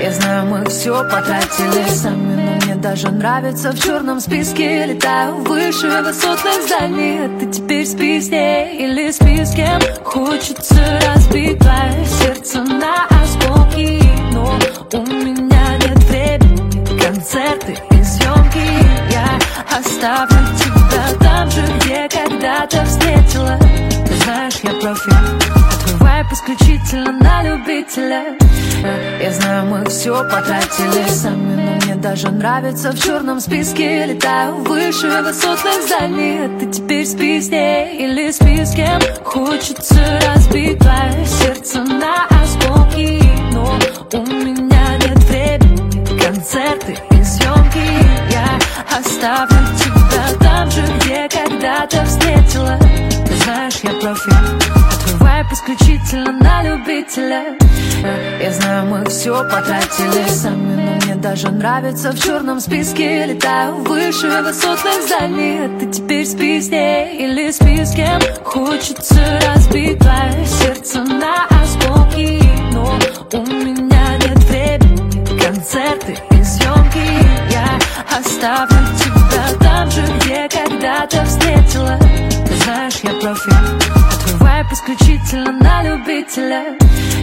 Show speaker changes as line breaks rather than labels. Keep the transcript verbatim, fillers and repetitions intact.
Я знаю, мы все потратили сами, но мне даже нравится в черном списке. Летаю выше высотных зданий, а ты теперь спи с ней или спи с кем. Хочется разбить твое сердце на осколки, но у меня нет времени, концерты и съемки. Я оставлю тебя там же, где когда-то встретила. Ты знаешь, я профи, а твой вайб исключительно на любителя. Я знаю, мы все потратили сами, но мне даже нравится в черном списке. Летаю выше высотных зданий, а ты теперь спи с ней или спи с кем. Хочется разбить твое сердце на осколки, но у меня нет времени, концерты и съемки. Я оставлю тебя там же, где когда-то встретила. Ты знаешь, я профи, а твой вайб исключительно на любителя. Я знаю, мы все потратили сами, но мне даже нравится в черном списке. Летаю выше высотных зданий, а ты теперь спи с ней или спи с кем. Хочется разбить твое сердце на осколки, но у меня нет времени, концерты и съемки. Я оставлю тебя там же, где когда-то встретила. Ты знаешь, я профи, а твой вайб исключительно на любителя.